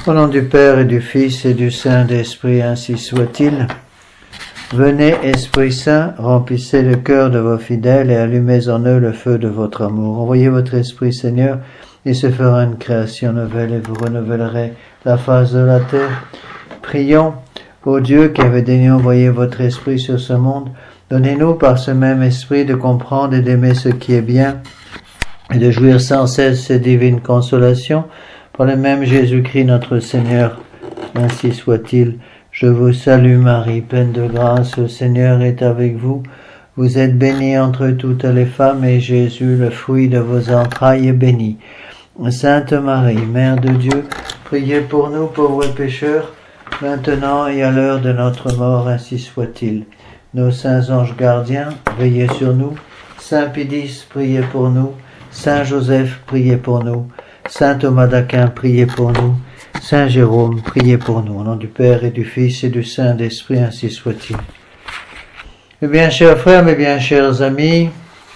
Au nom du Père et du Fils et du Saint-Esprit, ainsi soit-il. Venez, Esprit Saint, remplissez le cœur de vos fidèles et allumez en eux le feu de votre amour. Envoyez votre Esprit, Seigneur, et se fera une création nouvelle et vous renouvellerez la face de la terre. Prions, ô Dieu qui avez daigné envoyer votre Esprit sur ce monde, donnez-nous par ce même Esprit de comprendre et d'aimer ce qui est bien et de jouir sans cesse ces divines consolations. Par le même Jésus-Christ notre Seigneur, ainsi soit-il. Je vous salue Marie, pleine de grâce, le Seigneur est avec vous. Vous êtes bénie entre toutes les femmes et Jésus, le fruit de vos entrailles, est béni. Sainte Marie, Mère de Dieu, priez pour nous pauvres pécheurs, maintenant et à l'heure de notre mort, ainsi soit-il. Nos saints anges gardiens, veillez sur nous. Saint Pédis, priez pour nous. Saint Joseph, priez pour nous. Saint Thomas d'Aquin, priez pour nous. Saint Jérôme, priez pour nous. Au nom du Père et du Fils et du Saint-Esprit, ainsi soit-il. Eh bien, chers frères, mes bien chers amis,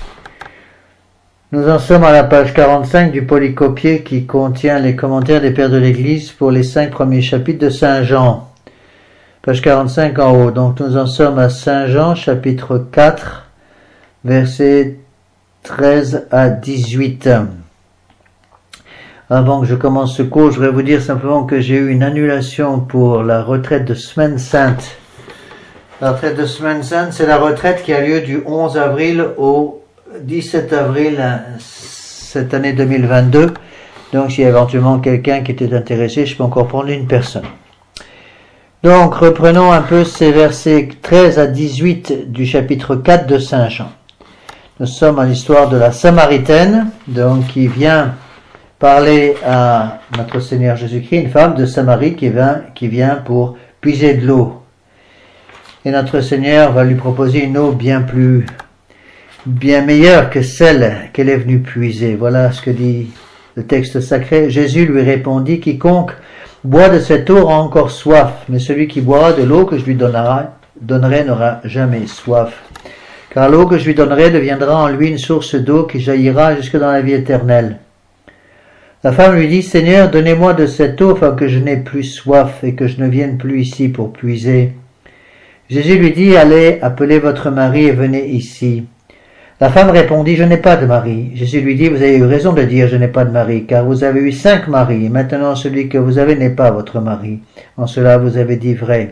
nous en sommes à la page 45 du polycopier qui contient les commentaires des Pères de l'Église pour les 5 premiers chapitres de Saint Jean. Page 45 en haut. Donc nous en sommes à Saint Jean, chapitre 4, versets 13 à 18. Avant que je commence ce cours, je voudrais vous dire simplement que j'ai eu une annulation pour la retraite de Semaine Sainte. La retraite de Semaine Sainte, c'est la retraite qui a lieu du 11 avril au 17 avril cette année 2022. Donc, s'il y a éventuellement quelqu'un qui était intéressé, je peux encore prendre une personne. Donc, reprenons un peu ces versets 13 à 18 du chapitre 4 de Saint Jean. Nous sommes à l'histoire de la Samaritaine, donc qui vient parler à notre Seigneur Jésus-Christ, une femme de Samarie qui vient pour puiser de l'eau. Et notre Seigneur va lui proposer une eau bien meilleure que celle qu'elle est venue puiser. Voilà ce que dit le texte sacré. Jésus lui répondit, quiconque boit de cette eau aura encore soif, mais celui qui boira de l'eau que je lui donnerai n'aura jamais soif. Car l'eau que je lui donnerai deviendra en lui une source d'eau qui jaillira jusque dans la vie éternelle. La femme lui dit, Seigneur, donnez-moi de cette eau afin que je n'ai plus soif et que je ne vienne plus ici pour puiser. Jésus lui dit, allez, appelez votre mari et venez ici. La femme répondit, je n'ai pas de mari. Jésus lui dit, vous avez eu raison de dire, je n'ai pas de mari, car vous avez eu 5 maris, et maintenant celui que vous avez n'est pas votre mari. En cela, vous avez dit vrai.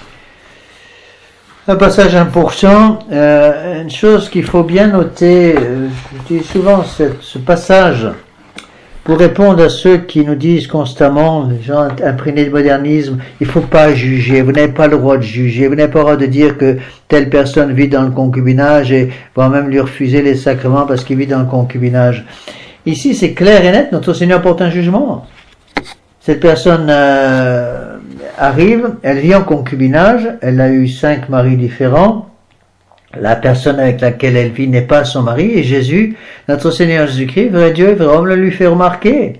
Un passage important, une chose qu'il faut bien noter, je dis souvent ce passage, pour répondre à ceux qui nous disent constamment, les gens imprégnés de modernisme, il ne faut pas juger, vous n'avez pas le droit de juger, vous n'avez pas le droit de dire que telle personne vit dans le concubinage et voire même lui refuser les sacrements parce qu'il vit dans le concubinage. Ici, c'est clair et net, notre Seigneur porte un jugement. Cette personne arrive, elle vit en concubinage, elle a eu 5 maris différents. La personne avec laquelle elle vit n'est pas son mari, et Jésus, notre Seigneur Jésus-Christ, vrai Dieu et vrai homme, le lui fait remarquer.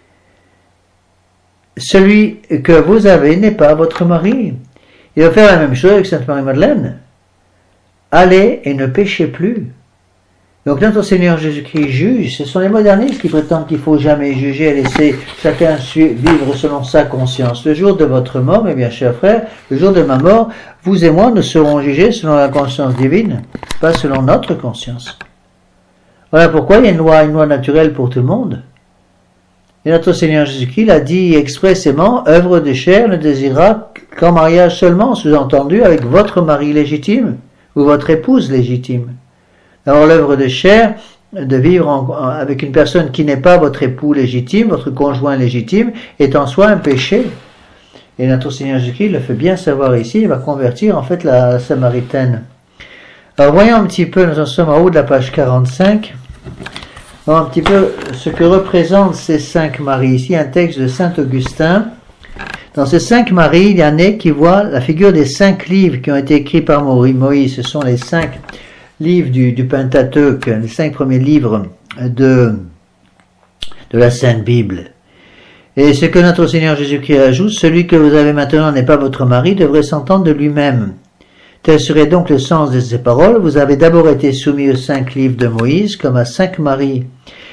Celui que vous avez n'est pas votre mari. Il va faire la même chose avec Sainte Marie-Madeleine. Allez et ne péchez plus. Donc notre Seigneur Jésus-Christ juge. Ce sont les modernistes qui prétendent qu'il ne faut jamais juger et laisser chacun vivre selon sa conscience. Le jour de votre mort, mes bien chers frères, le jour de ma mort, vous et moi ne serons jugés selon la conscience divine, pas selon notre conscience. Voilà pourquoi il y a une loi naturelle pour tout le monde. Et notre Seigneur Jésus-Christ l'a dit expressément, œuvre de chair ne désirera qu'en mariage seulement, sous-entendu avec votre mari légitime ou votre épouse légitime. Alors l'œuvre de chair, de vivre avec une personne qui n'est pas votre époux légitime, votre conjoint légitime, est en soi un péché. Et notre Seigneur Jésus-Christ le fait bien savoir ici, il va convertir en fait la Samaritaine. Alors voyons un petit peu, nous en sommes en haut de la page 45, voyons un petit peu ce que représentent ces 5 maris. Ici un texte de Saint Augustin. Dans ces 5 maris, il y en a qui voient la figure des 5 livres qui ont été écrits par Moïse. Ce sont les 5 livres du Pentateuque, les 5 premiers livres de la Sainte Bible. Et ce que notre Seigneur Jésus-Christ ajoute, celui que vous avez maintenant n'est pas votre mari, devrait s'entendre de lui-même. Tel serait donc le sens de ces paroles. Vous avez d'abord été soumis aux 5 livres de Moïse, comme à 5 maris.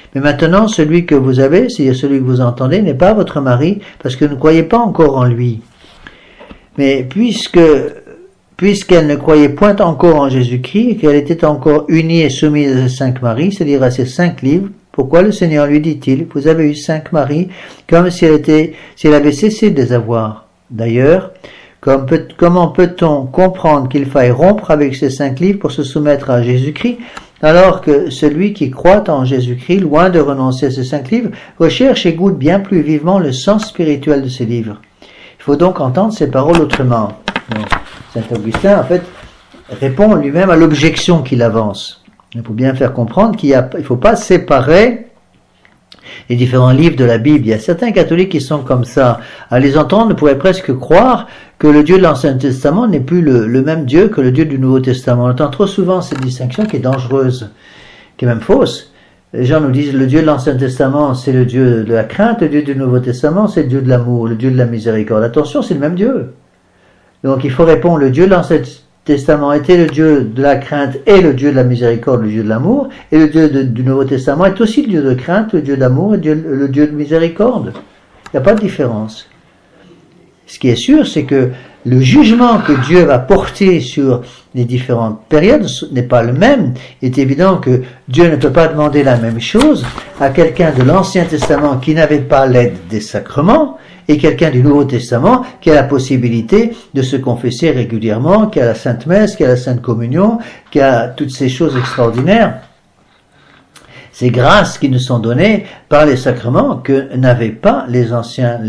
Mais maintenant, celui que vous avez, c'est-à-dire celui que vous entendez, n'est pas votre mari, parce que vous ne croyez pas encore en lui. Mais puisqu'elle ne croyait point encore en Jésus-Christ, et qu'elle était encore unie et soumise à ses 5 maris, c'est-à-dire à ses 5 livres, pourquoi le Seigneur lui dit-il, vous avez eu 5 maris, comme si elle avait cessé de les avoir. D'ailleurs, comment peut-on comprendre qu'il faille rompre avec ces 5 livres pour se soumettre à Jésus-Christ, alors que celui qui croit en Jésus-Christ, loin de renoncer à ces 5 livres, recherche et goûte bien plus vivement le sens spirituel de ces livres. Il faut donc entendre ces paroles autrement. Saint Augustin, en fait, répond lui-même à l'objection qu'il avance. Il faut bien faire comprendre qu'il ne faut pas séparer les différents livres de la Bible. Il y a certains catholiques qui sont comme ça. À les entendre, on pourrait presque croire que le Dieu de l'Ancien Testament n'est plus le même Dieu que le Dieu du Nouveau Testament. On entend trop souvent cette distinction qui est dangereuse, qui est même fausse. Les gens nous disent le Dieu de l'Ancien Testament, c'est le Dieu de la crainte, le Dieu du Nouveau Testament, c'est le Dieu de l'amour, le Dieu de la miséricorde. Attention, c'est le même Dieu. Donc il faut répondre, le Dieu de l'Ancien Testament était le Dieu de la crainte et le Dieu de la miséricorde, le Dieu de l'amour, et le Dieu du Nouveau Testament est aussi le Dieu de crainte, le Dieu d'amour et le Dieu de miséricorde. Il n'y a pas de différence. Ce qui est sûr, c'est que le jugement que Dieu va porter sur les différentes périodes n'est pas le même. Il est évident que Dieu ne peut pas demander la même chose à quelqu'un de l'Ancien Testament qui n'avait pas l'aide des sacrements et quelqu'un du Nouveau Testament qui a la possibilité de se confesser régulièrement, qui a la Sainte Messe, qui a la Sainte Communion, qui a toutes ces choses extraordinaires. Ces grâces qui nous sont données par les sacrements que n'avaient pas les gens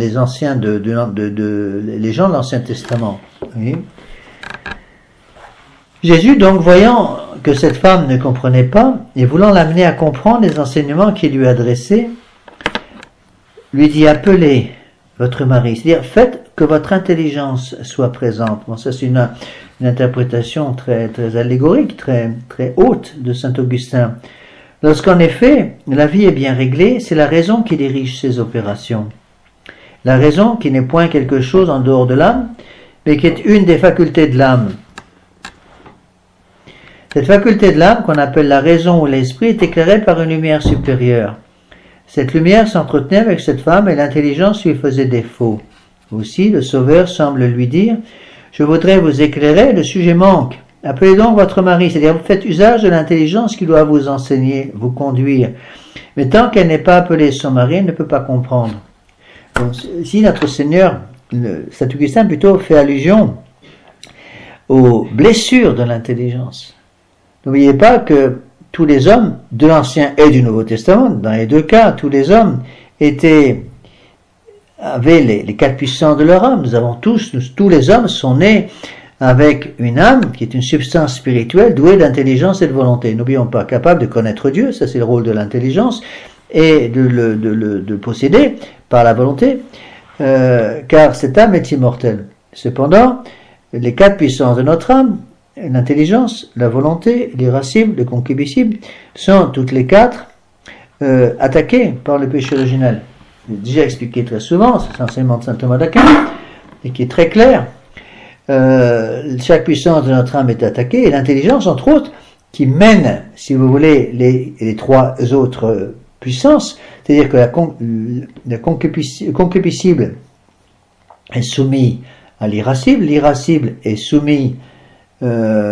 de l'Ancien Testament. Oui. Jésus, donc, voyant que cette femme ne comprenait pas, et voulant l'amener à comprendre les enseignements qu'il lui adressaient, lui dit, appelez votre mari, c'est-à-dire faites que votre intelligence soit présente. Bon, ça c'est une interprétation très allégorique, très haute de saint Augustin. Lorsqu'en effet, la vie est bien réglée, c'est la raison qui dirige ces opérations. La raison qui n'est point quelque chose en dehors de l'âme, mais qui est une des facultés de l'âme. Cette faculté de l'âme, qu'on appelle la raison ou l'esprit, est éclairée par une lumière supérieure. Cette lumière s'entretenait avec cette femme et l'intelligence lui faisait défaut. Aussi, le Sauveur semble lui dire, « Je voudrais vous éclairer, le sujet manque. Appelez donc votre mari, c'est-à-dire vous faites usage de l'intelligence qui doit vous enseigner, vous conduire. Mais tant qu'elle n'est pas appelée son mari, elle ne peut pas comprendre. » Donc, si notre Seigneur, saint Augustin plutôt fait allusion aux blessures de l'intelligence. N'oubliez pas que tous les hommes de l'Ancien et du Nouveau Testament, dans les deux cas, tous les hommes avaient les 4 puissances de leur âme. Nous avons tous les hommes sont nés avec une âme qui est une substance spirituelle douée d'intelligence et de volonté. N'oublions pas, capable de connaître Dieu, ça c'est le rôle de l'intelligence, et de le posséder par la volonté, car cette âme est immortelle. Cependant, les 4 puissances de notre âme, l'intelligence, la volonté, l'irascible, le concupiscible, sont toutes les 4 attaquées par le péché originel. J'ai déjà expliqué très souvent, c'est l'enseignement de saint Thomas d'Aquin, et qui est très clair. Chaque puissance de notre âme est attaquée, et l'intelligence, entre autres, qui mène, si vous voulez, les 3 autres puissances, c'est-à-dire que la concupiscible est soumise à l'irascible, l'irascible est soumis à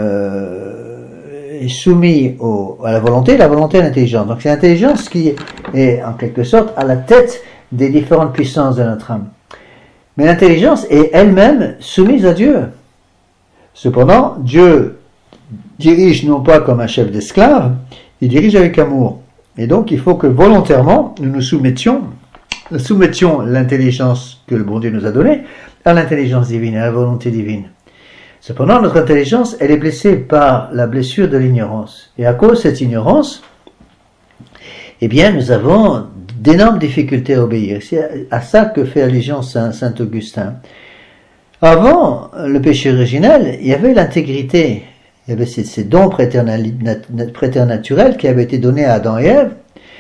la volonté à l'intelligence. Donc c'est l'intelligence qui est en quelque sorte à la tête des différentes puissances de notre âme. Mais l'intelligence est elle-même soumise à Dieu. Cependant, Dieu dirige non pas comme un chef d'esclave, il dirige avec amour. Et donc il faut que volontairement nous soumettions l'intelligence que le bon Dieu nous a donnée à l'intelligence divine, à la volonté divine. Cependant, notre intelligence, elle est blessée par la blessure de l'ignorance. Et à cause de cette ignorance, eh bien, nous avons d'énormes difficultés à obéir. C'est à ça que fait allusion saint Augustin. Avant le péché originel, il y avait l'intégrité. Il y avait ces dons préternaturels qui avaient été donnés à Adam et Ève.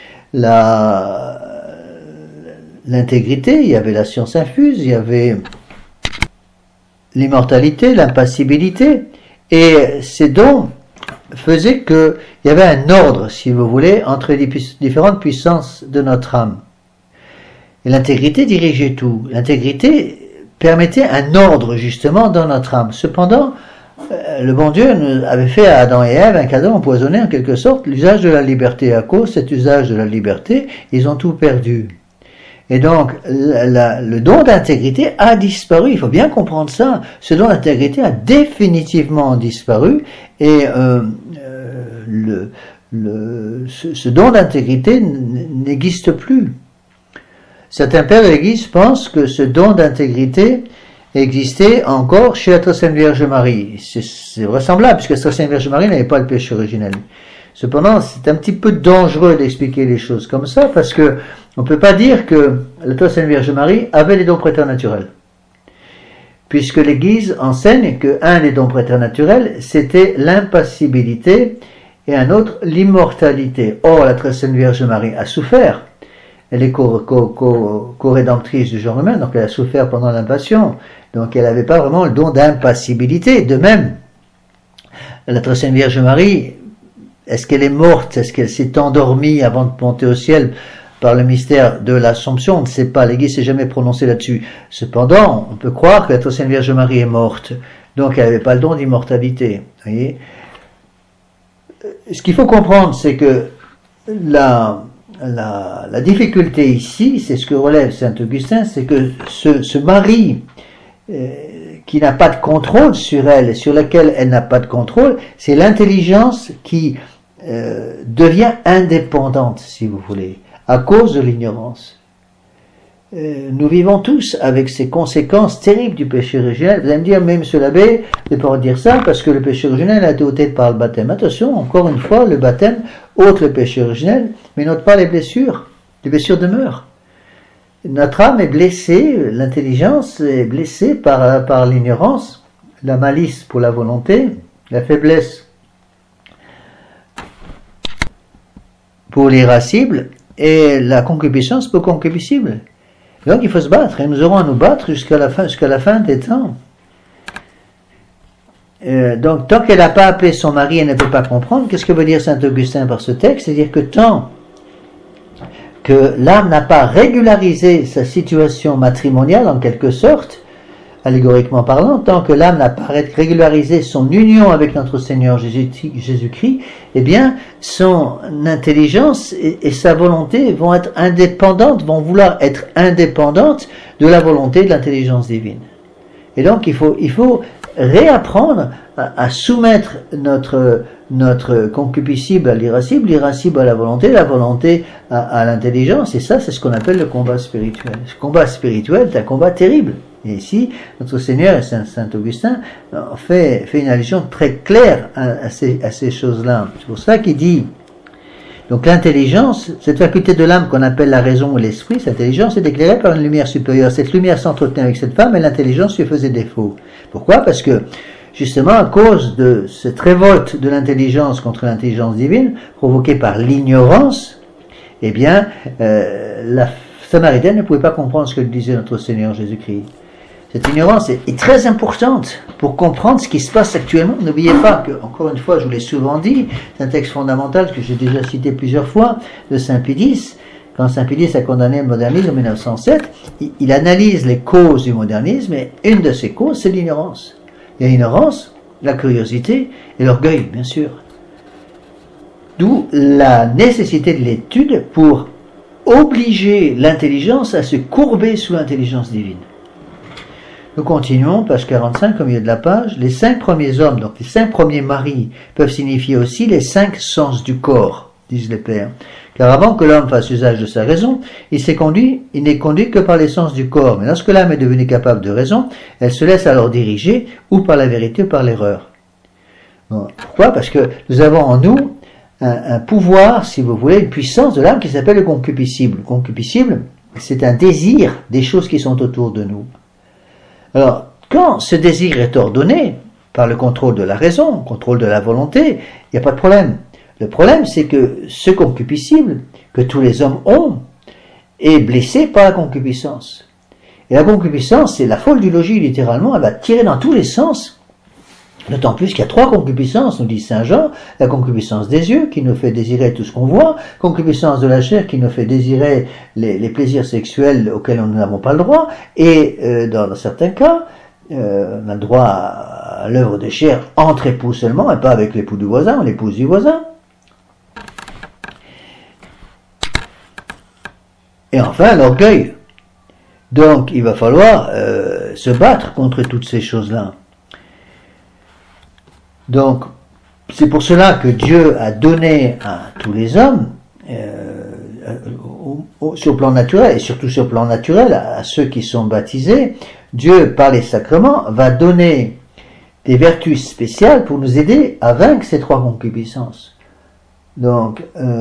L'intégrité, il y avait la science infuse, il y avait l'immortalité, l'impassibilité, et ces dons faisait qu'il y avait un ordre, si vous voulez, entre les différentes puissances de notre âme. Et l'intégrité dirigeait tout. L'intégrité permettait un ordre, justement, dans notre âme. Cependant, le bon Dieu nous avait fait à Adam et Ève un cadeau empoisonné, en quelque sorte, l'usage de la liberté. À cause de cet usage de la liberté, ils ont tout perdu. Et donc, le don d'intégrité a disparu. Il faut bien comprendre ça. Ce don d'intégrité a définitivement disparu. Et ce don d'intégrité n'existe plus. Certains pères de l'Église pensent que ce don d'intégrité existait encore chez la Très Sainte Vierge Marie. C'est vraisemblable, puisque la Très Sainte Vierge Marie n'avait pas le péché originel. Cependant, c'est un petit peu dangereux d'expliquer les choses comme ça, parce que on ne peut pas dire que la Très Sainte Vierge Marie avait les dons préternaturels. Puisque l'Église enseigne qu'un des dons préternaturels, c'était l'impassibilité, et un autre, l'immortalité. Or, la Très Sainte Vierge Marie a souffert. Elle est co-rédemptrice du genre humain, donc elle a souffert pendant la passion. Donc elle n'avait pas vraiment le don d'impassibilité. De même, la Très Sainte Vierge Marie, est-ce qu'elle est morte? Est-ce qu'elle s'est endormie avant de monter au ciel par le mystère de l'Assomption? On ne sait pas, l'Église s'est jamais prononcée là-dessus. Cependant, on peut croire que la Très Sainte Vierge Marie est morte. Donc elle n'avait pas le don d'immortalité. Voyez? Ce qu'il faut comprendre, c'est que la difficulté ici, c'est ce que relève saint Augustin, c'est que ce mari qui n'a pas de contrôle sur elle, sur laquelle elle n'a pas de contrôle, c'est l'intelligence qui devient indépendante, si vous voulez, à cause de l'ignorance. Nous vivons tous avec ces conséquences terribles du péché originel. Vous allez me dire, mais monsieur l'abbé, je ne peux pas dire ça parce que le péché originel a été ôté par le baptême. Attention, encore une fois, le baptême ôte le péché originel, mais n'ôte pas les blessures. Les blessures demeurent. Notre âme est blessée, l'intelligence est blessée par l'ignorance, la malice pour la volonté, la faiblesse pour l'irascible et la concupiscence pour concupiscible. Donc il faut se battre, et nous aurons à nous battre jusqu'à la fin des temps. Donc tant qu'elle n'a pas appelé son mari, elle ne peut pas comprendre. Qu'est-ce que veut dire saint Augustin par ce texte? C'est-à-dire que tant que l'âme n'a pas régularisé sa situation matrimoniale, en quelque sorte, allégoriquement parlant, tant que l'âme n'a pas régularisé son union avec notre Seigneur Jésus-Christ, eh bien, son intelligence et sa volonté vont être indépendantes, vont vouloir être indépendantes de la volonté de l'intelligence divine. Et donc, il faut réapprendre à soumettre notre concupiscible à l'irascible à la volonté à l'intelligence, et ça, c'est ce qu'on appelle le combat spirituel. Ce combat spirituel est un combat terrible. Et ici, notre Seigneur et Saint Augustin fait une allusion très claire à ces choses-là. C'est pour ça qu'il dit, donc l'intelligence, cette faculté de l'âme qu'on appelle la raison ou l'esprit, cette intelligence est éclairée par une lumière supérieure. Cette lumière s'entretenait avec cette femme et l'intelligence lui faisait défaut. Pourquoi? Parce que, justement, à cause de cette révolte de l'intelligence contre l'intelligence divine, provoquée par l'ignorance, eh bien, la Samaritaine ne pouvait pas comprendre ce que disait notre Seigneur Jésus-Christ. Cette ignorance est très importante pour comprendre ce qui se passe actuellement. N'oubliez pas que, encore une fois, je vous l'ai souvent dit, c'est un texte fondamental que j'ai déjà cité plusieurs fois, de Saint Pédis. Quand Saint Pédis a condamné le modernisme en 1907, il analyse les causes du modernisme, et une de ces causes, c'est l'ignorance. Il y a l'ignorance, la curiosité et l'orgueil, bien sûr. D'où la nécessité de l'étude pour obliger l'intelligence à se courber sous l'intelligence divine. Nous continuons, page 45, au milieu de la page. Les 5 premiers hommes, donc les 5 premiers maris, peuvent signifier aussi les 5 sens du corps, disent les pères. Car avant que l'homme fasse usage de sa raison, il n'est conduit que par les sens du corps. Mais lorsque l'âme est devenue capable de raison, elle se laisse alors diriger ou par la vérité ou par l'erreur. Bon, pourquoi? Parce que nous avons en nous un pouvoir, si vous voulez, une puissance de l'âme qui s'appelle le concupiscible. Le concupiscible, c'est un désir des choses qui sont autour de nous. Alors, quand ce désir est ordonné par le contrôle de la raison, le contrôle de la volonté, il n'y a pas de problème. Le problème, c'est que ce concupiscible, que tous les hommes ont, est blessé par la concupiscence. Et la concupiscence, c'est la folle du logis, littéralement, elle va tirer dans tous les sens D'autant plus qu'il y a 3 concupiscences, nous dit Saint Jean, la concupiscence des yeux qui nous fait désirer tout ce qu'on voit, concupiscence de la chair qui nous fait désirer les plaisirs sexuels auxquels nous n'avons pas le droit, et dans certains cas, on a le droit à l'œuvre de chair entre époux seulement, et pas avec l'époux du voisin ou l'épouse du voisin. Et enfin, l'orgueil. Donc, il va falloir se battre contre toutes ces choses-là. Donc, c'est pour cela que Dieu a donné à tous les hommes, sur le plan naturel, et surtout sur le plan naturel, à ceux qui sont baptisés, Dieu, par les sacrements, va donner des vertus spéciales pour nous aider à vaincre ces 3 concupiscences. Donc,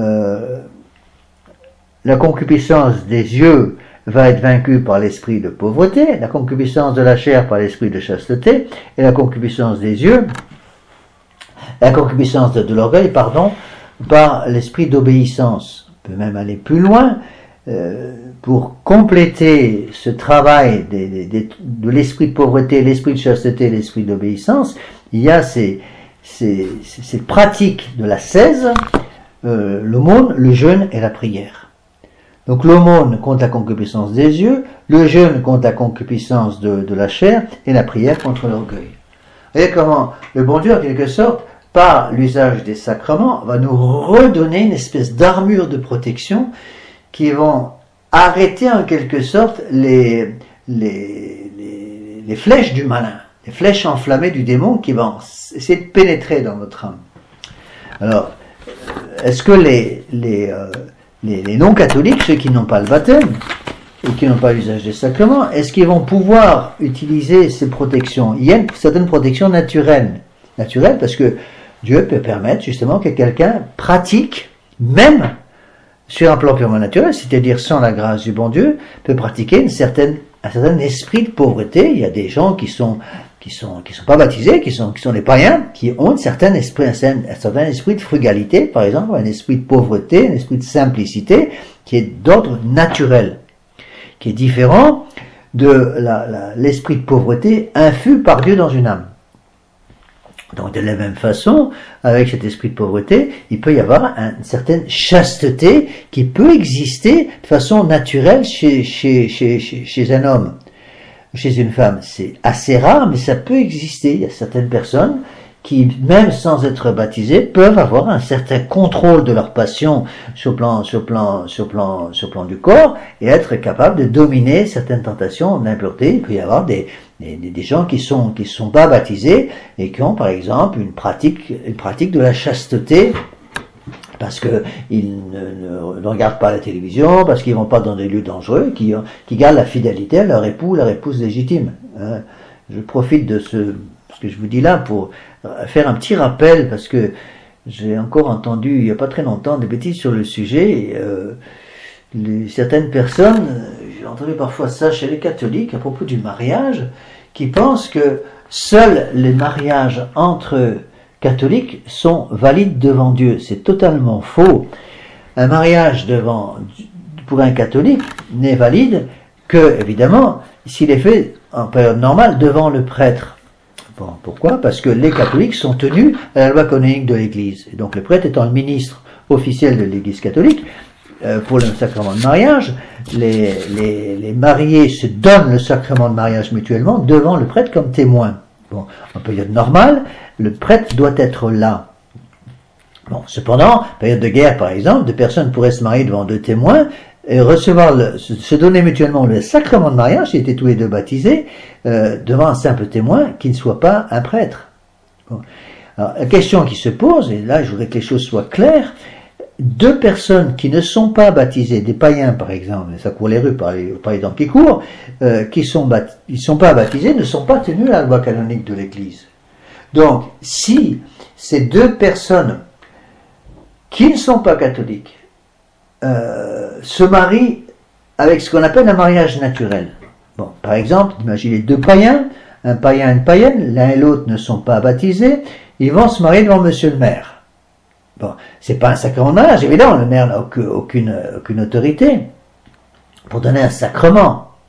la concupiscence des yeux va être vaincue par l'esprit de pauvreté, la concupiscence de la chair par l'esprit de chasteté, et la concupiscence des yeux, la concupiscence de l'orgueil, pardon, par l'esprit d'obéissance. On peut même aller plus loin, pour compléter ce travail de l'esprit de pauvreté, l'esprit de chasteté, l'esprit d'obéissance, il y a ces pratiques de l'ascèse, l'aumône, le jeûne et la prière. Donc l'aumône contre la concupiscence des yeux, le jeûne contre la concupiscence de la chair, et la prière contre l'orgueil. Vous voyez comment le bon Dieu, en quelque sorte, par l'usage des sacrements, va nous redonner une espèce d'armure de protection qui vont arrêter en quelque sorte les flèches du malin, les flèches enflammées du démon qui vont essayer de pénétrer dans notre âme. Alors, est-ce que les non-catholiques, ceux qui n'ont pas le baptême, ou qui n'ont pas l'usage des sacrements, est-ce qu'ils vont pouvoir utiliser ces protections? Il y a une certaine protection naturelle parce que Dieu peut permettre justement que quelqu'un pratique, même sur un plan purement naturel, c'est-à-dire sans la grâce du bon Dieu, peut pratiquer un certain esprit de pauvreté. Il y a des gens qui sont pas baptisés, qui sont des païens, qui ont un certain esprit de frugalité, par exemple, un esprit de pauvreté, un esprit de simplicité, qui est d'ordre naturel, qui est différent de l'esprit de pauvreté infus par Dieu dans une âme. Donc de la même façon, avec cet esprit de pauvreté, il peut y avoir une certaine chasteté qui peut exister de façon naturelle chez un homme. Chez une femme, c'est assez rare, mais ça peut exister. Il y a certaines personnes qui, même sans être baptisées, peuvent avoir un certain contrôle de leur passion sur le plan du corps et être capables de dominer certaines tentations d'impureté. Il peut y avoir des gens qui sont pas baptisés et qui ont, par exemple, une pratique de la chasteté, parce que ils ne regardent pas la télévision, parce qu'ils vont pas dans des lieux dangereux, qui gardent la fidélité à leur époux, leur épouse légitime. Je profite de ce que je vous dis là pour faire un petit rappel, parce que j'ai encore entendu il y a pas très longtemps des bêtises sur le sujet. Certaines personnes, j'ai entendu parfois ça chez les catholiques à propos du mariage, qui pensent que seuls les mariages entre catholiques sont valides devant Dieu. C'est totalement faux. Un mariage pour un catholique n'est valide que, évidemment, s'il est fait en période normale devant le prêtre. Bon, pourquoi? Parce que les catholiques sont tenus à la loi canonique de l'Église. Et donc le prêtre étant le ministre officiel de l'Église catholique, pour le sacrement de mariage, les mariés se donnent le sacrement de mariage mutuellement devant le prêtre comme témoin. Bon, en période normale, le prêtre doit être là. Bon, cependant, période de guerre par exemple, deux personnes pourraient se marier devant deux témoins et se donner mutuellement le sacrement de mariage, s'ils étaient tous les deux baptisés, devant un simple témoin qui ne soit pas un prêtre. Bon. Alors, la question qui se pose, et là je voudrais que les choses soient claires, deux personnes qui ne sont pas baptisées, des païens par exemple, ça court les rues par les temps qui courent, ils sont pas baptisés, ne sont pas tenus à la loi canonique de l'Église. Donc, si ces deux personnes qui ne sont pas catholiques se marient avec ce qu'on appelle un mariage naturel, bon, par exemple, imaginez deux païens, un païen et une païenne, l'un et l'autre ne sont pas baptisés, ils vont se marier devant monsieur le maire. Bon, c'est pas un sacrement de mariage, évidemment, le maire n'a aucune autorité pour donner un sacrement.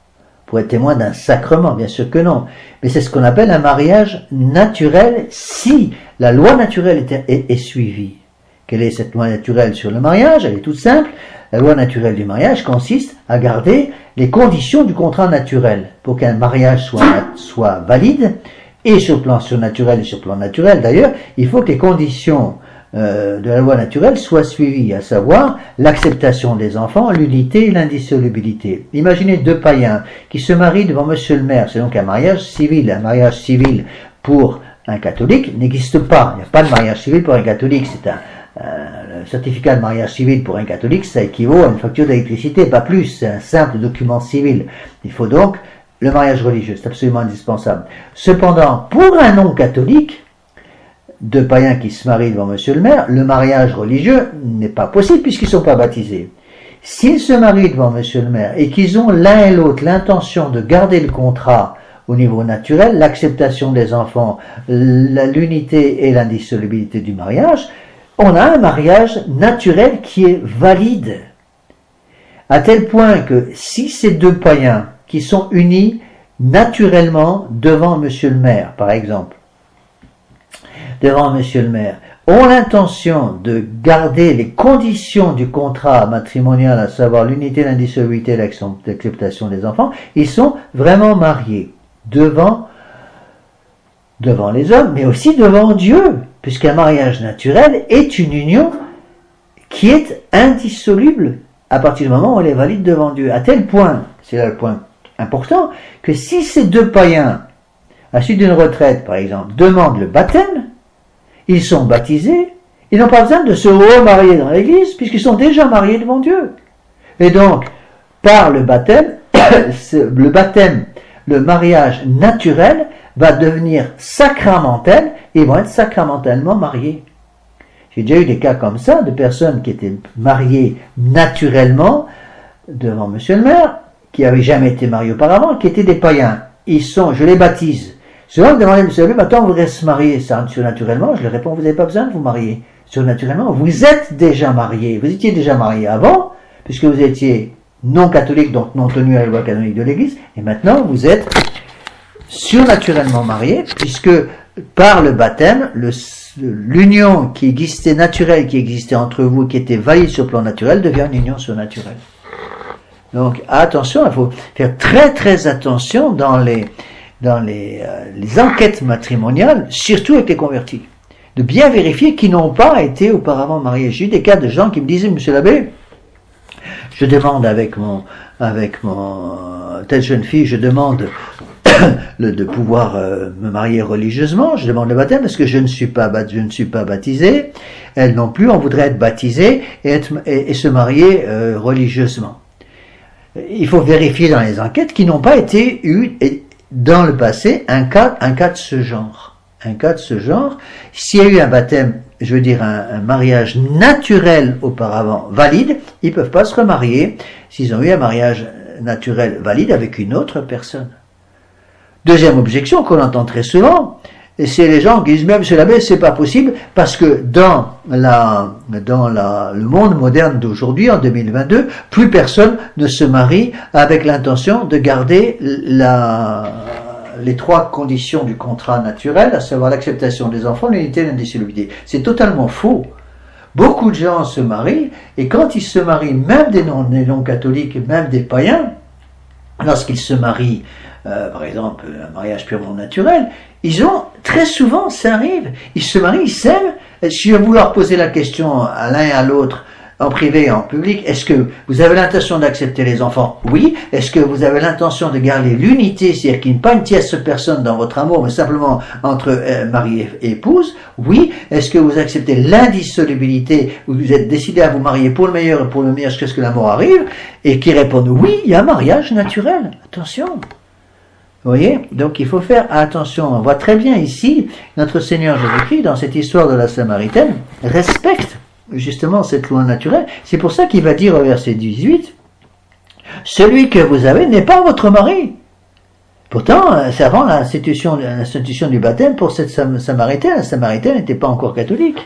pour être témoin d'un sacrement, bien sûr que non. Mais c'est ce qu'on appelle un mariage naturel si la loi naturelle est suivie. Quelle est cette loi naturelle sur le mariage? Elle est toute simple. La loi naturelle du mariage consiste à garder les conditions du contrat naturel pour qu'un mariage soit valide, et sur le plan surnaturel et sur le plan naturel d'ailleurs, il faut que les conditions de la loi naturelle soient suivies, à savoir l'acceptation des enfants, l'unité et l'indissolubilité. Imaginez deux païens qui se marient devant monsieur le maire, c'est donc un mariage civil. Un mariage civil pour un catholique n'existe pas. Il n'y a pas de mariage civil pour un catholique, c'est le certificat de mariage civil pour un catholique, ça équivaut à une facture d'électricité, pas plus, c'est un simple document civil. Il faut donc le mariage religieux, c'est absolument indispensable. Cependant, pour un non-catholique, deux païens qui se marient devant monsieur le maire, le mariage religieux n'est pas possible puisqu'ils ne sont pas baptisés. S'ils se marient devant monsieur le maire et qu'ils ont l'un et l'autre l'intention de garder le contrat au niveau naturel, l'acceptation des enfants, l'unité et l'indissolubilité du mariage, on a un mariage naturel qui est valide. À tel point que si ces deux païens qui sont unis naturellement devant monsieur le maire, par exemple, devant monsieur le maire, ont l'intention de garder les conditions du contrat matrimonial, à savoir l'unité, l'indissolubilité et l'acceptation des enfants, ils sont vraiment mariés devant les hommes, mais aussi devant Dieu, puisqu'un mariage naturel est une union qui est indissoluble à partir du moment où elle est valide devant Dieu. À tel point, c'est là le point important, que si ces deux païens, à la suite d'une retraite par exemple, demandent le baptême, ils sont baptisés, ils n'ont pas besoin de se remarier dans l'église, puisqu'ils sont déjà mariés devant Dieu. Et donc, par le baptême, le mariage naturel va devenir sacramentel, et ils vont être sacramentellement mariés. J'ai déjà eu des cas comme ça, de personnes qui étaient mariées naturellement devant monsieur le maire, qui n'avaient jamais été mariés auparavant, qui étaient des païens. Je les baptise. Souvent, me demandez, monsieur l'abbé, maintenant vous voudrez se marier surnaturellement? Je leur réponds, vous n'avez pas besoin de vous marier surnaturellement. Vous êtes déjà mariés. Vous étiez déjà mariés avant, puisque vous étiez non catholique, donc non tenu à la loi canonique de l'Église, et maintenant vous êtes surnaturellement mariés, puisque par le baptême, l'union qui existait naturelle, qui existait entre vous, qui était valide sur le plan naturel, devient une union surnaturelle. Donc attention, il faut faire très très attention dans les enquêtes matrimoniales, surtout avec les convertis, de bien vérifier qu'ils n'ont pas été auparavant mariés. J'ai eu des cas de gens qui me disaient, monsieur l'abbé, je demande avec telle jeune fille, je demande de pouvoir me marier religieusement, je demande le baptême parce que je ne suis pas baptisé, elle non plus, on voudrait être baptisé et se marier religieusement. Il faut vérifier dans les enquêtes qu'ils n'ont pas été eus dans le passé un cas de ce genre. Un cas de ce genre, s'il y a eu un baptême, je veux dire un mariage naturel auparavant valide, ils ne peuvent pas se remarier s'ils ont eu un mariage naturel valide avec une autre personne. Deuxième objection qu'on entend très souvent, c'est les gens qui disent même monsieur l'abbé, c'est pas possible parce que dans le monde moderne d'aujourd'hui, en 2022, plus personne ne se marie avec l'intention de garder les trois conditions du contrat naturel, à savoir l'acceptation des enfants, l'unité et l'indissolubilité. C'est totalement faux. Beaucoup de gens se marient, et quand ils se marient, même des non-catholiques, même des païens, lorsqu'ils se marient, par exemple, un mariage purement naturel, très souvent, ça arrive, ils se marient, ils s'aiment. Si je vais vouloir poser la question à l'un et à l'autre, en privé et en public, est-ce que vous avez l'intention d'accepter les enfants? Oui. Est-ce que vous avez l'intention de garder l'unité, c'est-à-dire qu'il n'y a pas une tierce personne dans votre amour, mais simplement entre mari et épouse? Oui. Est-ce que vous acceptez l'indissolubilité, où vous êtes décidé à vous marier pour le meilleur et pour le meilleur jusqu'à ce que la mort arrive? Et qui répondent oui, il y a un mariage naturel. Attention. Vous voyez? Donc il faut faire attention. On voit très bien ici, notre Seigneur Jésus-Christ, dans cette histoire de la Samaritaine, respecte justement cette loi naturelle. C'est pour ça qu'il va dire au verset 18, « Celui que vous avez n'est pas votre mari. » Pourtant, c'est avant l'institution du baptême pour cette Samaritaine. La Samaritaine n'était pas encore catholique.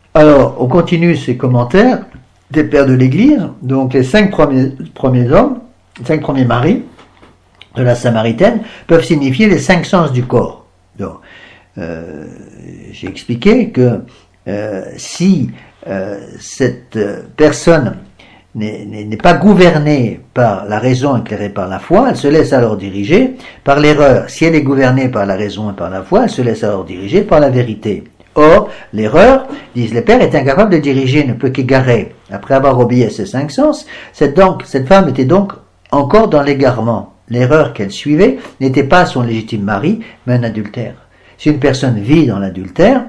Alors, on continue ces commentaires des pères de l'Église. Donc, les 5 premiers hommes, les 5 premiers maris de la Samaritaine peuvent signifier les 5 sens du corps. Donc, j'ai expliqué que si cette personne n'est pas gouvernée par la raison éclairée par la foi, elle se laisse alors diriger par l'erreur. Si elle est gouvernée par la raison et par la foi, elle se laisse alors diriger par la vérité. Or, l'erreur, disent les pères, est incapable de diriger, ne peut qu'égarer. Après avoir obéi à ses 5 sens, cette femme était donc encore dans l'égarement. L'erreur qu'elle suivait n'était pas son légitime mari, mais un adultère. Si une personne vit dans l'adultère,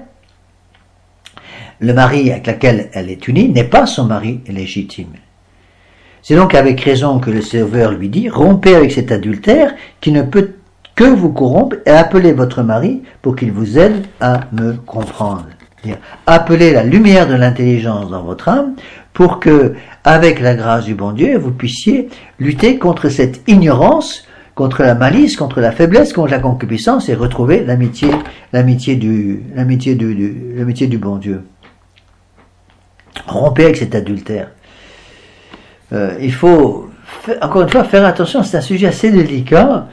le mari avec lequel elle est unie n'est pas son mari légitime. C'est donc avec raison que le Sauveur lui dit, rompez avec cet adultère qui ne peut que vous corrompre et appelez votre mari pour qu'il vous aide à me comprendre. Appelez la lumière de l'intelligence dans votre âme pour que, avec la grâce du bon Dieu, vous puissiez lutter contre cette ignorance, contre la malice, contre la faiblesse, contre la concupiscence et retrouver l'amitié du bon Dieu. Rompez avec cet adultère. Il faut, encore une fois, faire attention, c'est un sujet assez délicat.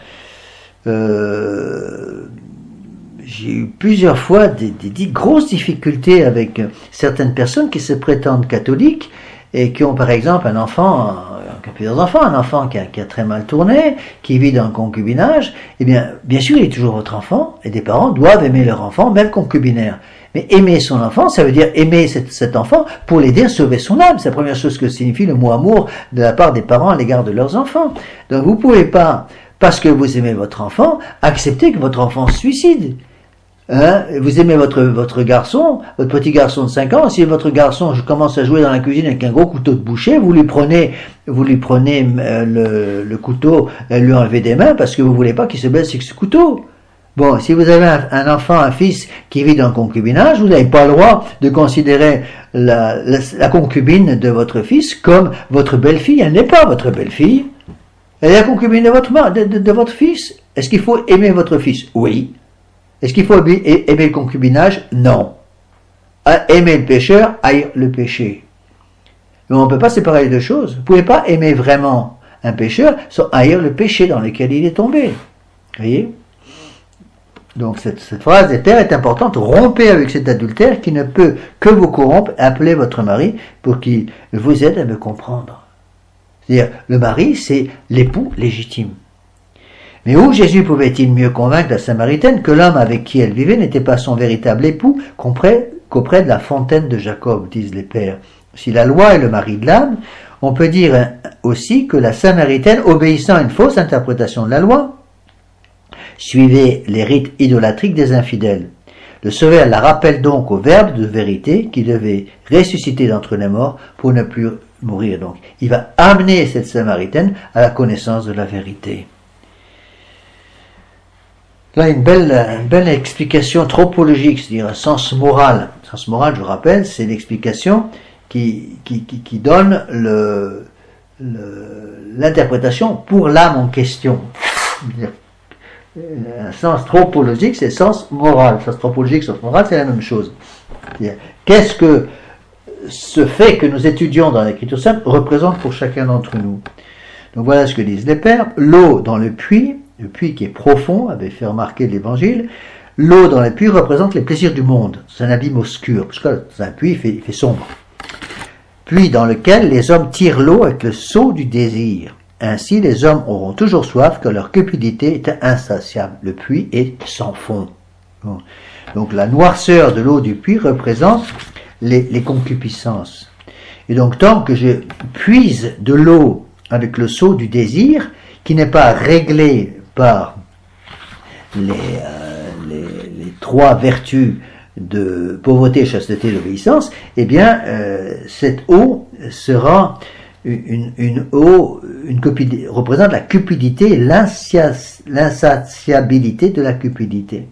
J'ai eu plusieurs fois des grosses difficultés avec certaines personnes qui se prétendent catholiques et qui ont par exemple un enfant qui a très mal tourné, qui vit dans le concubinage. Eh bien sûr, il est toujours votre enfant et des parents doivent aimer leur enfant, même concubinaire. Mais aimer son enfant, ça veut dire aimer cet enfant pour l'aider à sauver son âme. C'est la première chose que signifie le mot amour de la part des parents à l'égard de leurs enfants. Donc vous pouvez pas, parce que vous aimez votre enfant, accepter que votre enfant se suicide. Vous aimez votre garçon, votre petit garçon de 5 ans, si votre garçon commence à jouer dans la cuisine avec un gros couteau de boucher, vous lui prenez le couteau et lui enlevez des mains parce que vous voulez pas qu'il se blesse avec ce couteau. Bon, si vous avez un enfant, un fils qui vit dans le concubinage, vous n'avez pas le droit de considérer la concubine de votre fils comme votre belle-fille. Elle n'est pas votre belle-fille. Elle est la concubine de votre fils. Est-ce qu'il faut aimer votre fils? Oui. Est-ce qu'il faut aimer le concubinage? Non. Aimer le pécheur, haïr le péché. Mais on ne peut pas séparer les deux choses. Vous ne pouvez pas aimer vraiment un pécheur sans haïr le péché dans lequel il est tombé. Vous voyez? Donc cette phrase des pères est importante. Rompez avec cet adultère qui ne peut que vous corrompre. Appelez votre mari pour qu'il vous aide à me comprendre. C'est-à-dire, le mari, c'est l'époux légitime. Mais où Jésus pouvait-il mieux convaincre la Samaritaine que l'homme avec qui elle vivait n'était pas son véritable époux qu'auprès de la fontaine de Jacob, disent les pères. Si la loi est le mari de l'âme, on peut dire aussi que la Samaritaine, obéissant à une fausse interprétation de la loi, suivait les rites idolâtriques des infidèles. Le Sauveur la rappelle donc au verbe de vérité qui devait ressusciter d'entre les morts pour ne plus mourir. Donc, il va amener cette Samaritaine à la connaissance de la vérité. Là, une belle explication tropologique, c'est-à-dire un sens moral. Le sens moral, je vous rappelle, c'est l'explication qui donne l'interprétation pour l'âme en question. Un sens tropologique, c'est le sens moral. Sens tropologique, sens moral, c'est la même chose. Qu'est-ce que ce fait que nous étudions dans l'Écriture sainte représente pour chacun d'entre nous? Donc voilà ce que disent les pères. L'eau dans le puits qui est profond, avait fait remarquer l'Évangile, l'eau dans le puits représente les plaisirs du monde. C'est un abîme obscur, parce que c'est un puits, il fait sombre. Puits dans lequel les hommes tirent l'eau avec le seau du désir. Ainsi, les hommes auront toujours soif, que leur cupidité est insatiable. Le puits est sans fond. Bon. Donc la noirceur de l'eau du puits représente les concupiscences. Et donc tant que je puise de l'eau avec le seau du désir, qui n'est pas réglé par les 3 vertus de pauvreté, chasteté et d'obéissance, eh bien cette eau sera une eau, représente la cupidité, l'insatiabilité de la cupidité.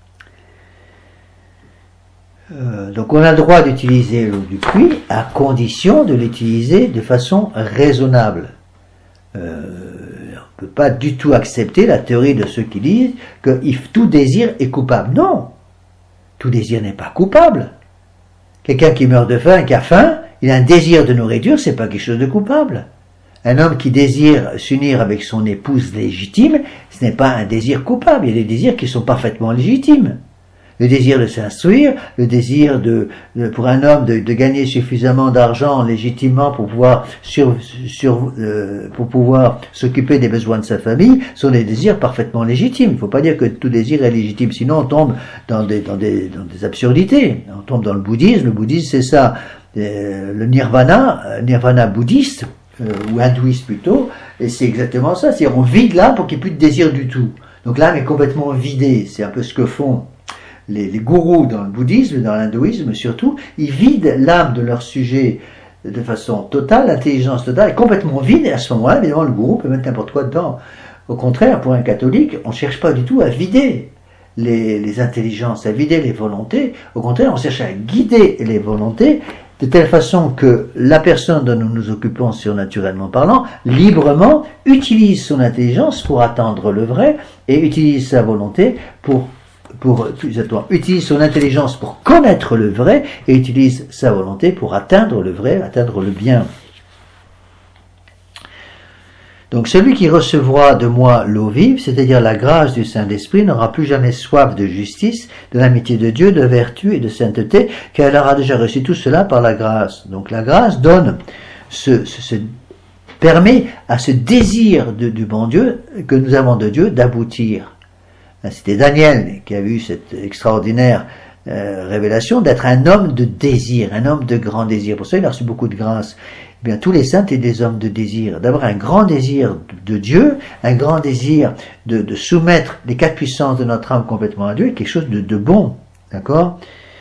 Donc on a le droit d'utiliser l'eau du puits à condition de l'utiliser de façon raisonnable. On ne peut pas du tout accepter la théorie de ceux qui disent que tout désir est coupable. Non, tout désir n'est pas coupable. Quelqu'un qui meurt de faim, qui a faim, il a un désir de nourriture, c'est pas quelque chose de coupable. Un homme qui désire s'unir avec son épouse légitime, ce n'est pas un désir coupable. Il y a des désirs qui sont parfaitement légitimes. Le désir de s'instruire, le désir pour un homme de gagner suffisamment d'argent légitimement pour pouvoir s'occuper des besoins de sa famille, sont des désirs parfaitement légitimes. Il ne faut pas dire que tout désir est légitime, sinon on tombe dans des absurdités. On tombe dans le bouddhisme. Le bouddhisme, c'est ça. Le nirvana bouddhiste, ou hindouiste plutôt, et c'est exactement ça. C'est-à-dire on vide l'âme pour qu'il n'y ait plus de désir du tout. Donc l'âme est complètement vidée. C'est un peu ce que font les gourous dans le bouddhisme, dans l'hindouisme surtout. Ils vident l'âme de leur sujet de façon totale, l'intelligence totale est complètement vide, et à ce moment-là, évidemment, le gourou peut mettre n'importe quoi dedans. Au contraire, pour un catholique, on ne cherche pas du tout à vider les intelligences, à vider les volontés. Au contraire, on cherche à guider les volontés de telle façon que la personne dont nous nous occupons surnaturellement parlant, librement, utilise son intelligence pour attendre le vrai et utilise sa volonté utilise son intelligence pour connaître le vrai et utilise sa volonté pour atteindre le vrai, atteindre le bien. Donc celui qui recevra de moi l'eau vive, c'est-à-dire la grâce du Saint-Esprit, n'aura plus jamais soif de justice, de l'amitié de Dieu, de vertu et de sainteté, car elle aura déjà reçu tout cela par la grâce. Donc la grâce donne, permet à ce désir du bon Dieu que nous avons de Dieu d'aboutir. C'était Daniel qui a eu cette extraordinaire révélation d'être un homme de désir, un homme de grand désir. Pour ça, il a reçu beaucoup de grâce. Eh bien, tous les saints étaient des hommes de désir. D'avoir un grand désir de Dieu, un grand désir de soumettre les quatre puissances de notre âme complètement à Dieu, est quelque chose de bon. D'accord ?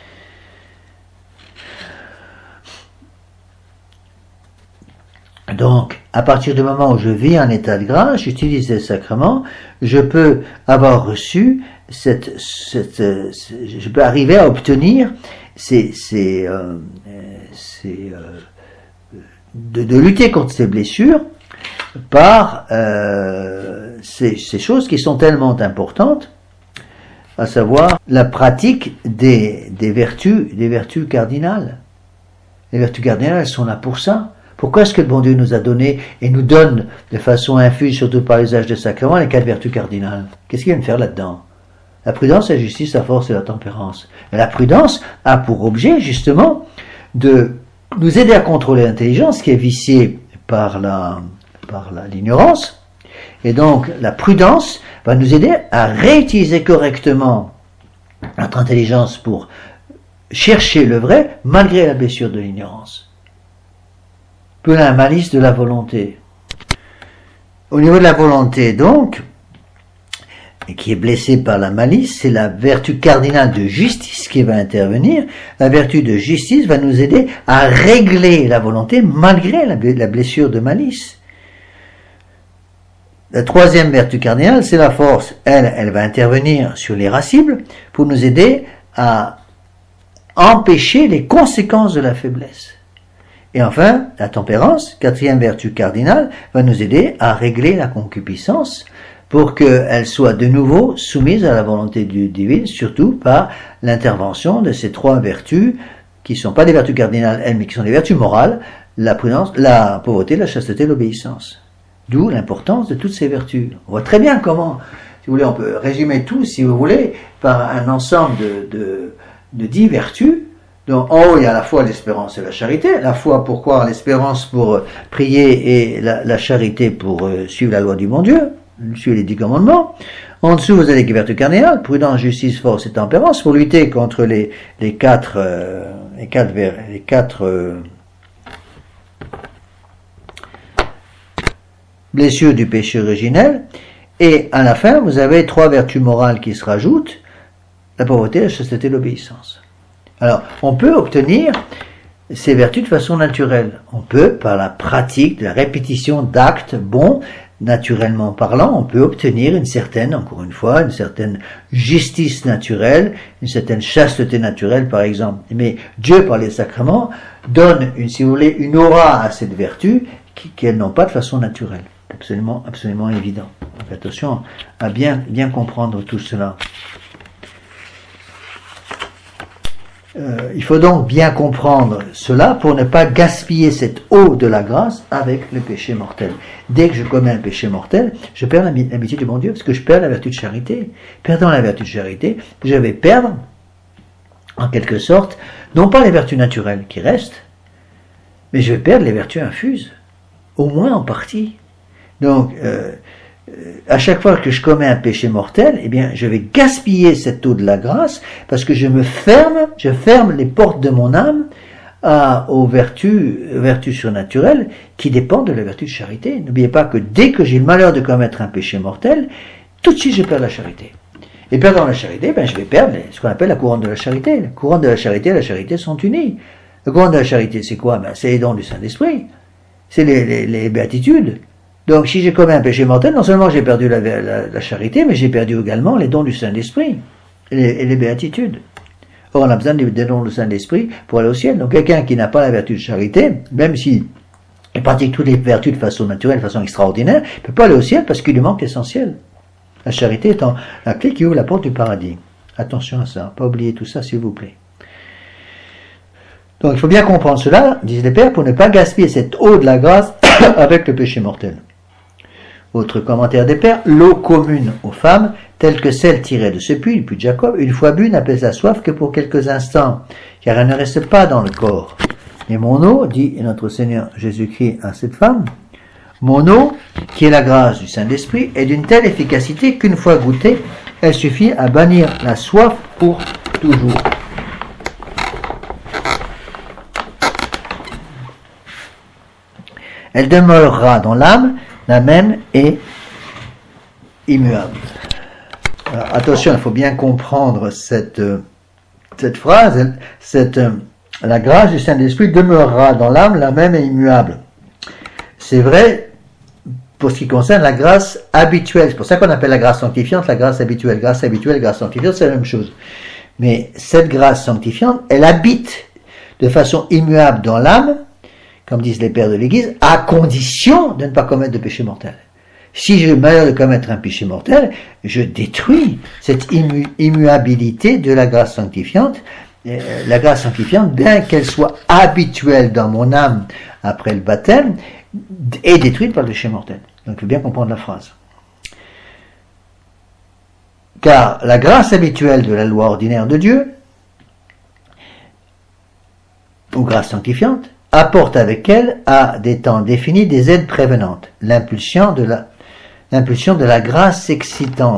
Donc, à partir du moment où je vis en état de grâce, j'utilise les sacrements, je peux avoir reçu je peux arriver à obtenir de lutter contre ces blessures par ces choses qui sont tellement importantes, à savoir la pratique des vertus cardinales. Les vertus cardinales, elles sont là pour ça. Pourquoi est-ce que le bon Dieu nous a donné et nous donne de façon infuse, surtout par l'usage des sacrements, les 4 vertus cardinales? Qu'est-ce qu'il vient de faire là-dedans? La prudence, la justice, la force et la tempérance. Et la prudence a pour objet, justement, de nous aider à contrôler l'intelligence qui est viciée par l'ignorance. Et donc, la prudence va nous aider à réutiliser correctement notre intelligence pour chercher le vrai, malgré la blessure de l'ignorance. Peu la malice de la volonté. Au niveau de la volonté, donc, qui est blessée par la malice, c'est la vertu cardinale de justice qui va intervenir. La vertu de justice va nous aider à régler la volonté malgré la blessure de malice. La troisième vertu cardinale, c'est la force. Elle va intervenir sur l'irascible pour nous aider à empêcher les conséquences de la faiblesse. Et enfin, la tempérance, quatrième vertu cardinale, va nous aider à régler la concupiscence pour qu'elle soit de nouveau soumise à la volonté divine, surtout par l'intervention de ces 3 vertus qui ne sont pas des vertus cardinales, elles, mais qui sont des vertus morales, la prudence, la pauvreté, la chasteté, l'obéissance. D'où l'importance de toutes ces vertus. On voit très bien comment, si vous voulez, on peut résumer tout, si vous voulez, par un ensemble de 10 vertus. Donc, en haut, il y a la foi, l'espérance et la charité. La foi pour croire, l'espérance pour prier et la charité pour suivre la loi du bon Dieu, suivre les 10 commandements. En dessous, vous avez les vertus cardinales, prudence, justice, force et tempérance, pour lutter contre les quatre blessures du péché originel. Et à la fin, vous avez 3 vertus morales qui se rajoutent, la pauvreté, la chasteté et l'obéissance. Alors, on peut obtenir ces vertus de façon naturelle. On peut, par la pratique, de la répétition d'actes bons, naturellement parlant, on peut obtenir une certaine justice naturelle, une certaine chasteté naturelle, par exemple. Mais Dieu, par les sacrements, donne, si vous voulez, une aura à cette vertu qu'elles n'ont pas de façon naturelle. Absolument, absolument évident. Donc, attention à bien comprendre tout cela. Il faut donc bien comprendre cela pour ne pas gaspiller cette eau de la grâce avec le péché mortel. Dès que je commets un péché mortel, je perds l'amitié du bon Dieu, parce que je perds la vertu de charité. Perdant la vertu de charité, je vais perdre, en quelque sorte, non pas les vertus naturelles qui restent, mais je vais perdre les vertus infuses, au moins en partie. Donc, à chaque fois que je commets un péché mortel, eh bien, je vais gaspiller cette eau de la grâce parce que je ferme les portes de mon âme aux vertus surnaturelles qui dépendent de la vertu de charité. N'oubliez pas que dès que j'ai le malheur de commettre un péché mortel, tout de suite je perds la charité. Et perdant la charité, ben, je vais perdre ce qu'on appelle la couronne de la charité. La couronne de la charité et la charité sont unies. La couronne de la charité, c'est quoi? Ben, c'est les dons du Saint-Esprit. C'est les béatitudes. Donc, si j'ai commis un péché mortel, non seulement j'ai perdu la charité, mais j'ai perdu également les dons du Saint-Esprit et les béatitudes. Or, on a besoin des dons du Saint-Esprit pour aller au ciel. Donc, quelqu'un qui n'a pas la vertu de charité, même s'il pratique toutes les vertus de façon naturelle, de façon extraordinaire, il ne peut pas aller au ciel parce qu'il lui manque l'essentiel. La charité étant la clé qui ouvre la porte du paradis. Attention à ça, pas oublier tout ça, s'il vous plaît. Donc, il faut bien comprendre cela, disent les pères, pour ne pas gaspiller cette eau de la grâce avec le péché mortel. Autre commentaire des pères, l'eau commune aux femmes, telle que celle tirée de ce puits, le puits de Jacob, une fois bu, n'appelle sa soif que pour quelques instants, car elle ne reste pas dans le corps. Et mon eau, dit notre Seigneur Jésus-Christ à cette femme, mon eau, qui est la grâce du Saint-Esprit, est d'une telle efficacité qu'une fois goûtée, elle suffit à bannir la soif pour toujours. Elle demeurera dans l'âme, la même et immuable. Alors, attention, il faut bien comprendre cette phrase. La grâce du Saint-Esprit demeurera dans l'âme, la même et immuable. C'est vrai pour ce qui concerne la grâce habituelle. C'est pour ça qu'on appelle la grâce sanctifiante la grâce habituelle. Grâce habituelle, grâce sanctifiante, c'est la même chose. Mais cette grâce sanctifiante, elle habite de façon immuable dans l'âme, comme disent les pères de l'Église, à condition de ne pas commettre de péché mortel. Si j'ai le malheur de commettre un péché mortel, je détruis cette immuabilité de la grâce sanctifiante. La grâce sanctifiante, bien qu'elle soit habituelle dans mon âme après le baptême, est détruite par le péché mortel. Donc il faut bien comprendre la phrase. Car la grâce habituelle de la loi ordinaire de Dieu, ou grâce sanctifiante, apporte avec elle, à des temps définis, des aides prévenantes, l'impulsion de la grâce excitante,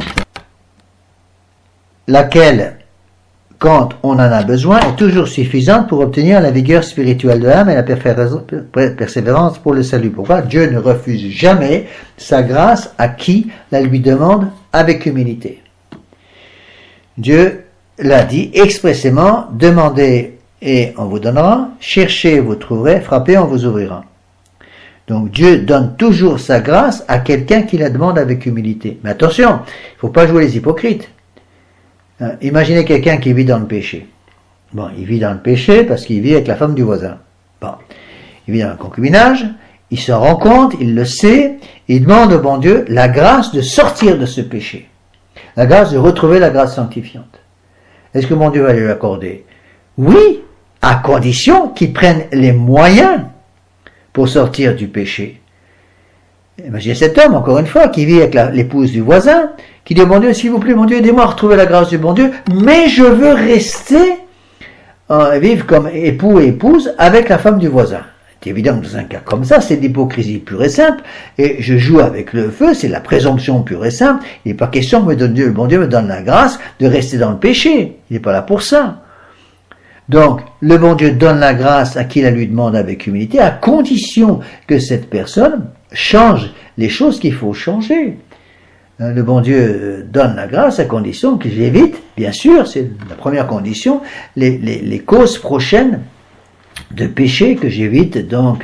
laquelle, quand on en a besoin, est toujours suffisante pour obtenir la vigueur spirituelle de l'âme et la persévérance pour le salut. Pourquoi? Dieu ne refuse jamais sa grâce à qui la lui demande avec humilité. Dieu l'a dit expressément, demandez et on vous donnera, cherchez, vous trouverez, frappez, on vous ouvrira. Donc Dieu donne toujours sa grâce à quelqu'un qui la demande avec humilité. Mais attention, il ne faut pas jouer les hypocrites. Imaginez quelqu'un qui vit dans le péché. Bon, il vit dans le péché parce qu'il vit avec la femme du voisin. Bon, il vit dans le concubinage, il s'en rend compte, il le sait, il demande au bon Dieu la grâce de sortir de ce péché. La grâce de retrouver la grâce sanctifiante. Est-ce que mon Dieu va lui accorder? Oui, à condition qu'il prenne les moyens pour sortir du péché. Imaginez cet homme, encore une fois, qui vit avec l'épouse du voisin, qui dit au bon Dieu, s'il vous plaît, mon Dieu, aidez-moi à retrouver la grâce du bon Dieu, mais je veux rester, vivre comme époux et épouse avec la femme du voisin. C'est évident que dans un cas comme ça, c'est de l'hypocrisie pure et simple, et je joue avec le feu, c'est la présomption pure et simple. Il n'est pas question que le bon Dieu me donne la grâce de rester dans le péché. Il n'est pas là pour ça. Donc, le bon Dieu donne la grâce à qui la lui demande avec humilité, à condition que cette personne change les choses qu'il faut changer. Le bon Dieu donne la grâce à condition qu'il évite, bien sûr, c'est la première condition, les causes prochaines de péché, que j'évite donc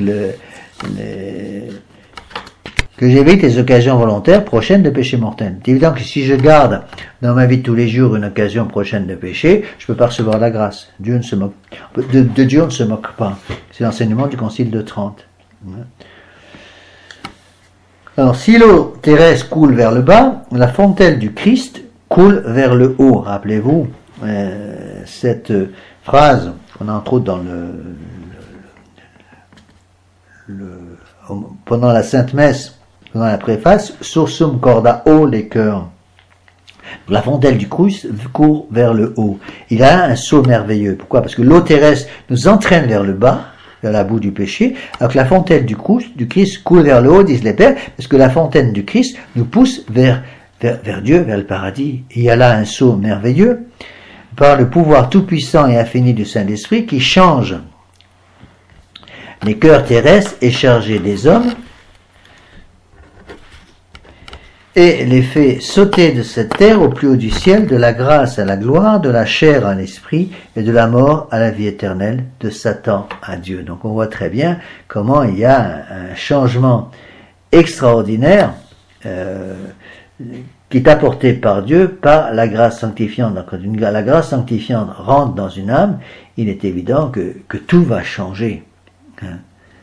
que j'évite les occasions volontaires prochaines de péché mortel. C'est évident que si je garde dans ma vie de tous les jours une occasion prochaine de péché, je ne peux pas recevoir la grâce. Dieu ne se moque, de Dieu on ne se moque pas. C'est l'enseignement du Concile de Trente. Alors, si l'eau terrestre coule vers le bas, la fontaine du Christ coule vers le haut. Rappelez-vous cette phrase qu'on a entre autres dans pendant la Sainte Messe, dans la préface, Sursum corda haut les cœurs. La fontaine du Christ court vers le haut. Il a un saut merveilleux. Pourquoi? Parce que l'eau terrestre nous entraîne vers le bas, vers la boue du péché, alors que la fontaine du Christ coule vers le haut, disent les pères, parce que la fontaine du Christ nous pousse vers Dieu, vers le paradis. Et il y a là un saut merveilleux, par le pouvoir tout-puissant et infini du Saint-Esprit, qui change les cœurs terrestres et chargés des hommes, et les fait sauter de cette terre au plus haut du ciel, de la grâce à la gloire, de la chair à l'esprit, et de la mort à la vie éternelle, de Satan à Dieu. Donc on voit très bien comment il y a un changement extraordinaire qui est apporté par Dieu, par la grâce sanctifiante. Donc quand la grâce sanctifiante rentre dans une âme, il est évident que tout va changer. Hein.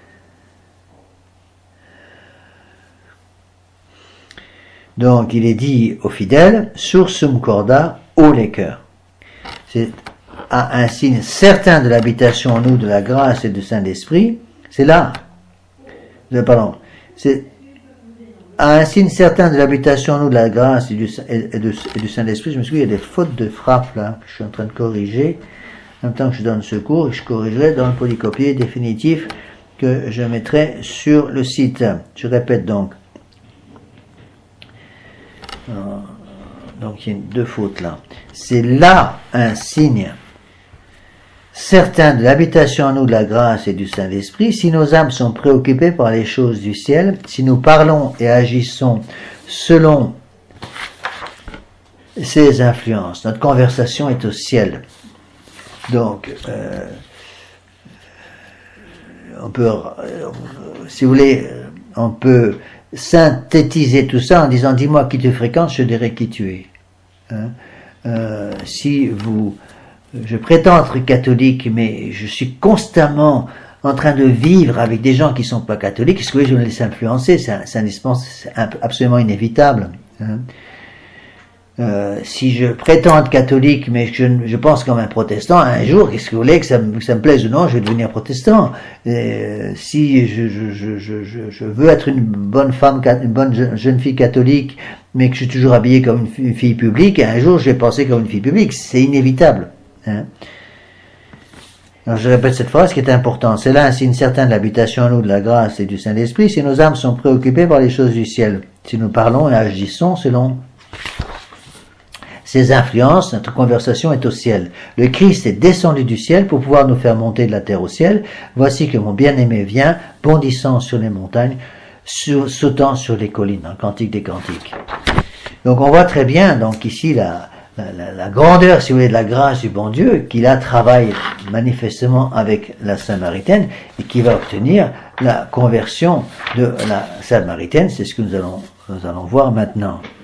Donc, il est dit aux fidèles, Sursum corda, haut les cœurs. C'est un signe certain de l'habitation en nous de la grâce et du Saint-Esprit. C'est là. Pardon. C'est un signe certain de l'habitation en nous de la grâce et du Saint-Esprit. Je me souviens, il y a des fautes de frappe là, que je suis en train de corriger. En même temps que je donne ce cours, et je corrigerai dans le polycopier définitif que je mettrai sur le site. Je répète donc. Donc il y a deux fautes là. C'est là un signe certain de l'habitation en nous de la grâce et du Saint-Esprit. Si nos âmes sont préoccupées par les choses du ciel, si nous parlons et agissons selon ces influences, notre conversation est au ciel. Donc on peut, si vous voulez, on peut synthétiser tout ça en disant, dis-moi qui te fréquente, je dirai qui tu es. Hein? Je prétends être catholique, mais je suis constamment en train de vivre avec des gens qui sont pas catholiques, est-ce que je me laisse influencer? C'est absolument inévitable. Hein? Si je prétends être catholique, mais je pense comme un protestant, un jour, qu'est-ce que vous voulez, que ça me plaise ou non, je vais devenir protestant. Si je veux être une bonne femme, une bonne jeune fille catholique, mais que je suis toujours habillé comme une fille publique, un jour, je vais penser comme une fille publique. C'est inévitable. Hein. Alors, je répète cette phrase qui est importante. C'est là un signe certain de l'habitation en nous de la grâce et du Saint-Esprit, si nos âmes sont préoccupées par les choses du ciel. Si nous parlons et agissons selon ces influences, notre conversation est au ciel. Le Christ est descendu du ciel pour pouvoir nous faire monter de la terre au ciel. Voici que mon bien-aimé vient, bondissant sur les montagnes, sautant sur les collines, dans le Cantique des Cantiques. Donc on voit très bien, donc ici, la grandeur, si vous voulez, de la grâce du bon Dieu, qui là travaille manifestement avec la Samaritaine et qui va obtenir la conversion de la Samaritaine. C'est ce que nous allons voir maintenant.